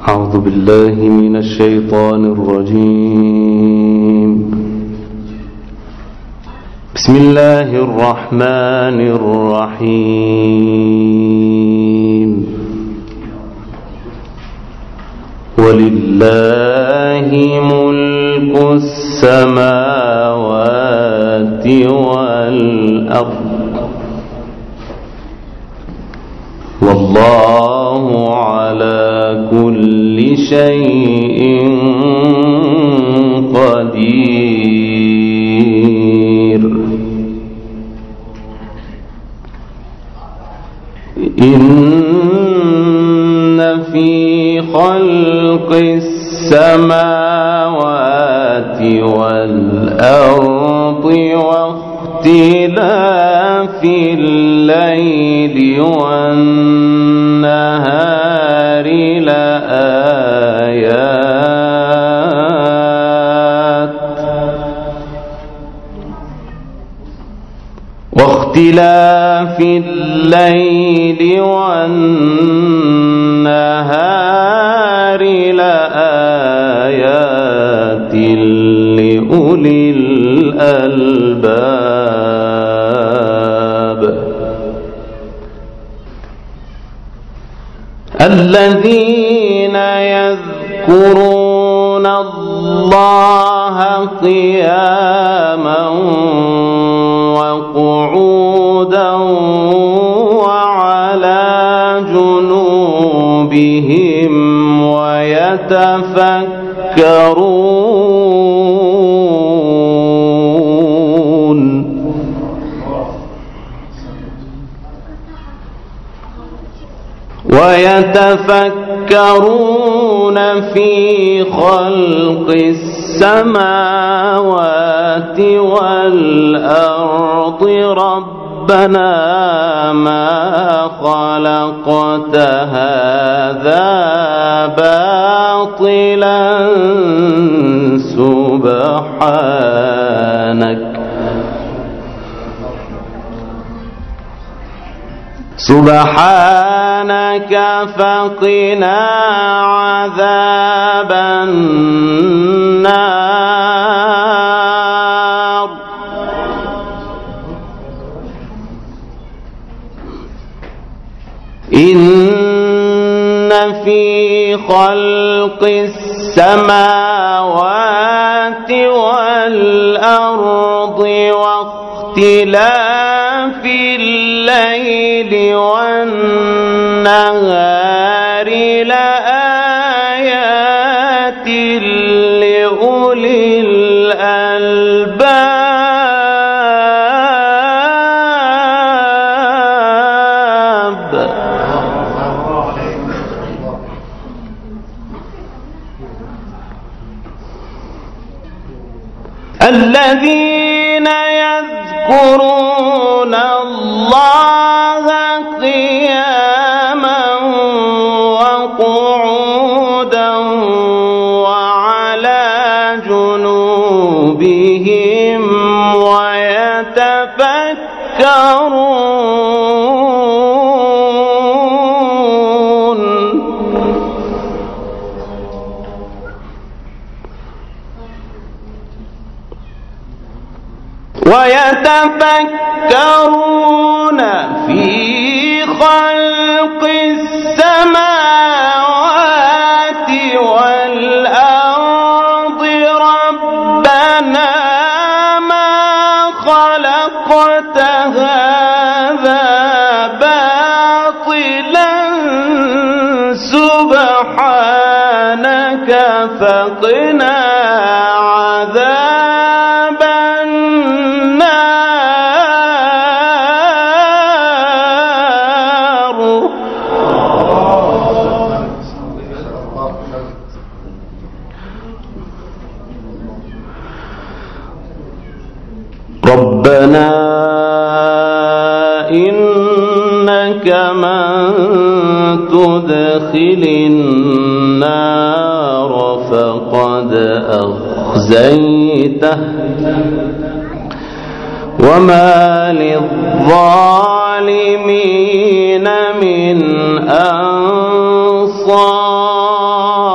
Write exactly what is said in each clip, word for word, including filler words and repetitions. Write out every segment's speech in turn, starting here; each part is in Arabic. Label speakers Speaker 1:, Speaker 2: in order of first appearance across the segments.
Speaker 1: أعوذ بالله من الشيطان الرجيم. بسم الله الرحمن الرحيم. ولله ملك السماوات والأرض والله على كل شيء قدير. إن في خلق السماوات والأرض واختلاف الليل والنهار لآيات واختلاف الليل والنهار لآيات لأولي الألباب الذين يذكرون الله قياما وقعودا وعلى جنوبهم ويتفكرون ويتفكرون في خلق السماوات والأرض ربنا ما خلقت هذا باطلا سبحانك سبحانك فقنا عذاب النار. إن في خلق السماوات والأرض واختلاف الليل والنهار لآيات لأولي الألباب الذين يذكرون الله قياما وقعودا وعلى جنوبهم ويتفكرون ويتفكرون في خلق السماوات والأرض ربنا ما خلقت هذا باطلا سبحانك فقنا عذاب النار. ربنا إنك من تدخل النار فقد أخزيته وما للظالمين من أنصار.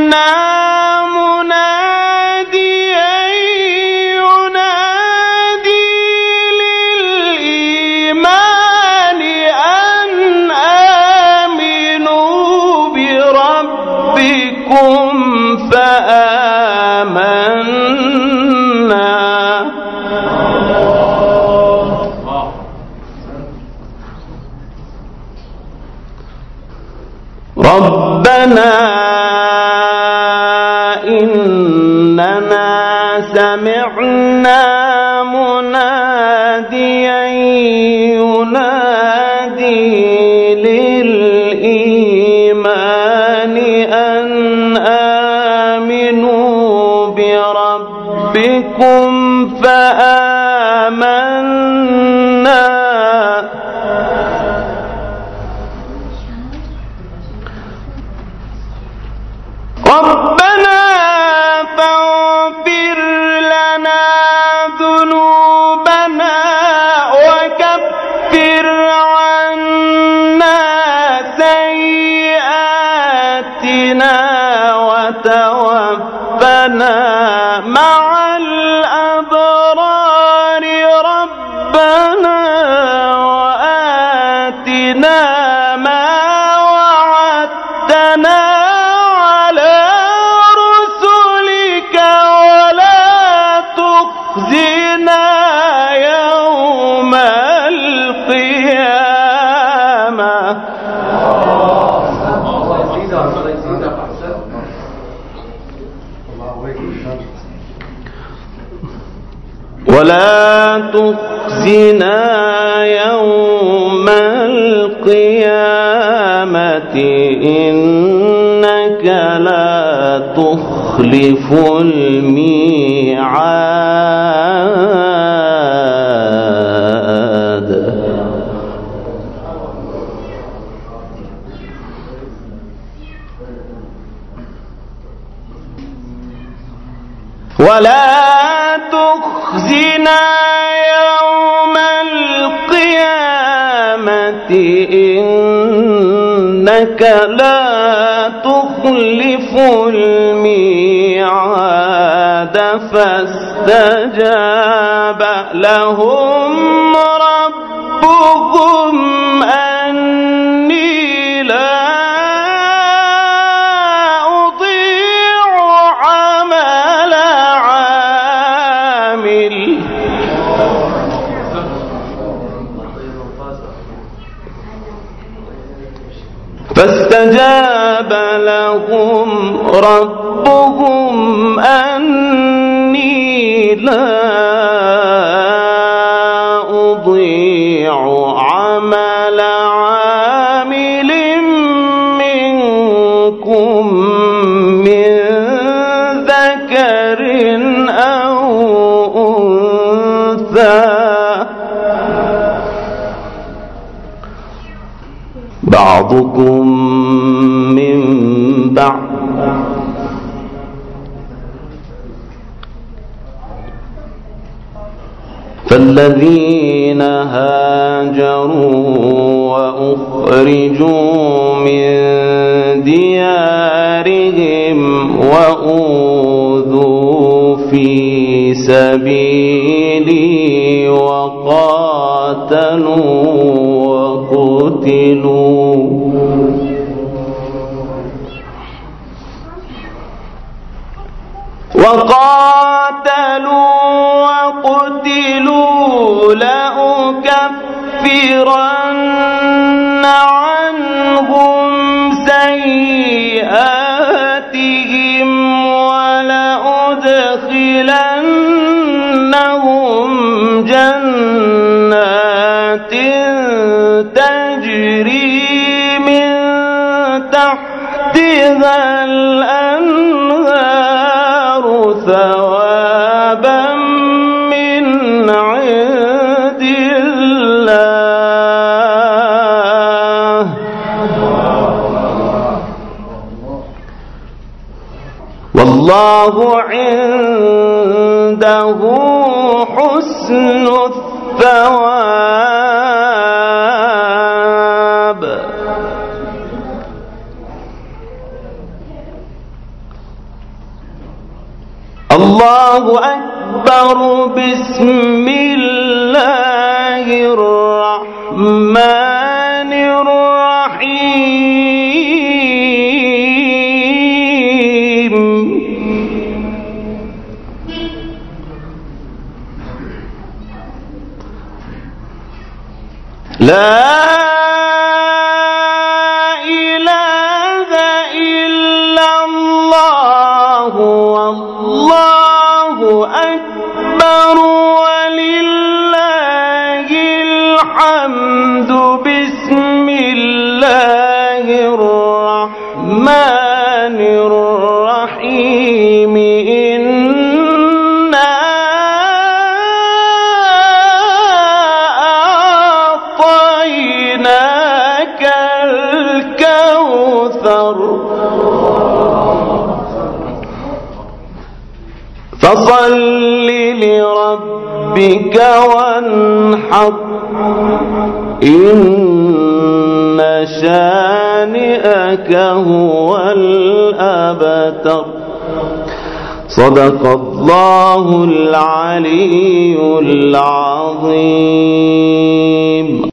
Speaker 1: ربنا إننا سمعنا مناديا ينادي للإيمان أن آمنوا بربكم فآمنا ربنا فاغفر لنا ذنوبنا وكفر عنا سيئاتنا وتوفنا مع الأبرار ربنا وآتنا ما وعدتنا يوم القيامة ولا تخزنا يوم القيامة إنك لا تخلف الميعاد ولا تخزنا يوم القيامة إنك لا تخلف الميعاد فاستجاب لهم ربهم أني لا أضيع عمل عامل فاستجاب لهم ربهم أني لا أضيع عمل عامل منكم من ذكر أو أنثى بعضكم من بعض فالذين هاجروا وأخرجوا من ديارهم وأوذوا في سبيلي وقاتلوا وقتلوا وقاتلوا وقتلوا لأكفرن عنهم سيئاتهم ولأدخلنهم جنات تجري من تحتها الأنهار ثوابا من عند الله والله عنده حسن الثواب الله أكبر. بسم الله الرحمن الرحيم. لا إله إلا الله والله أكبر ولله الحمد. بسم الله الرحمن الرحيم. إنا أعطيناك الكوثر فصل لربك وانحر إن شانئك هو الأبتر. صدق الله العلي العظيم.